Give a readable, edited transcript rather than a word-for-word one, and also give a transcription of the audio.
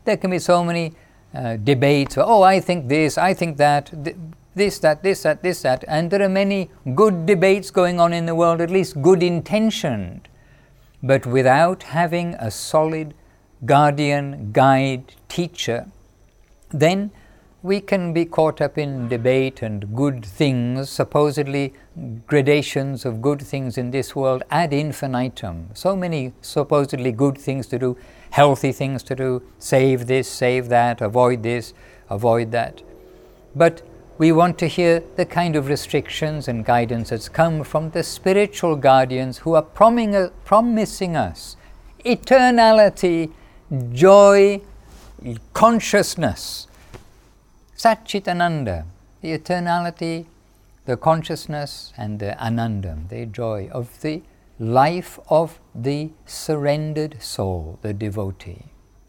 There can be so many debates. Oh, I think this, I think that, this, that. And there are many good debates going on in the world, at least good intentioned. But without having a solid guardian, guide, teacher, then we can be caught up in debate and good things, supposedly gradations of good things in this world ad infinitum. So many supposedly good things to do, healthy things to do, save this, save that, avoid this, avoid that. But we want to hear the kind of restrictions and guidance that's come from the spiritual guardians who are promising us eternality, joy, consciousness. Satchitananda, the eternality, the consciousness, and the anandam, the joy of the life of the surrendered soul, the devotee.